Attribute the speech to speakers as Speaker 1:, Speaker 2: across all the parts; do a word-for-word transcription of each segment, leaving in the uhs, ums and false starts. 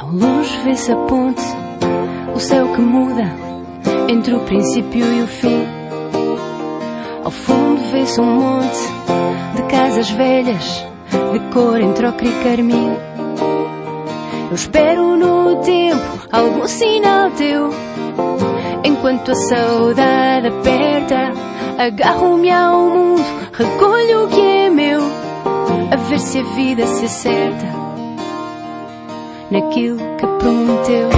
Speaker 1: Ao longe vê-se a ponte, o céu que muda entre o princípio e o fim. Ao fundo vê-se um monte de casas velhas, de cor entre ocre e carmim. Eu espero no tempo algum sinal teu, enquanto a saudade aperta. Agarro-me ao mundo, recolho o que é meu, a ver se a vida se acerta naquilo que prometeu.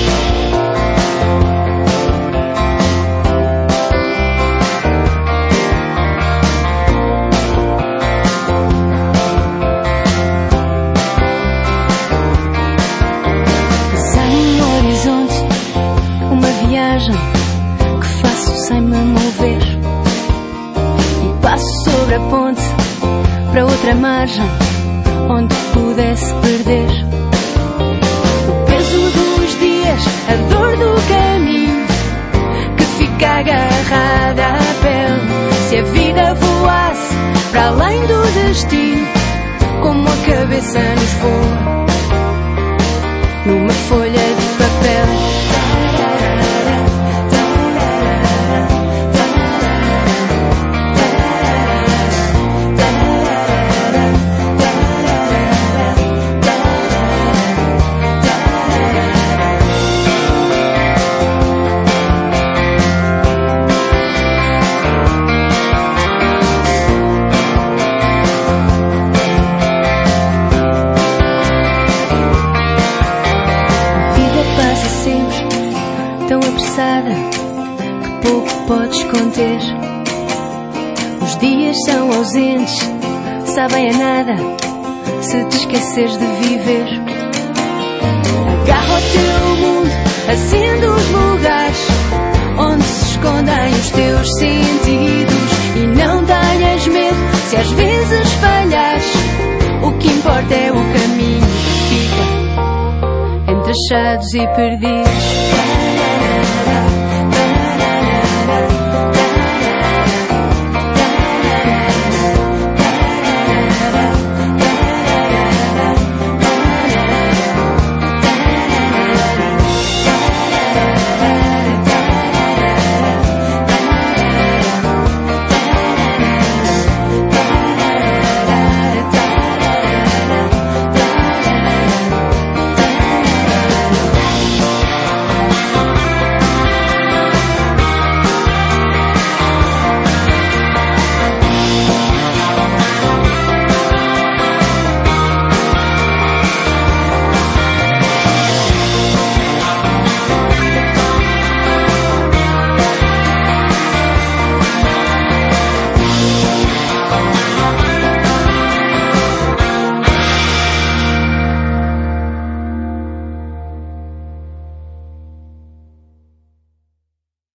Speaker 1: Desenho no horizonte uma viagem que faço sem me mover, e passo sobre a ponte para outra margem onde pudesse perder o peso dos dias, a dor do caminho que fica agarrada à pele. Se a vida voasse para além do destino, como a cabeça nos voa numa folha de papel. Tão apressada que pouco podes conter. Os dias são ausentes, sabem a nada se te esqueceres de viver. Agarra o teu mundo, acende os lugares onde se escondem os teus sentidos, e não tenhas medo se às vezes falhares. O que importa é o caminho que fica entre achados e perdidos.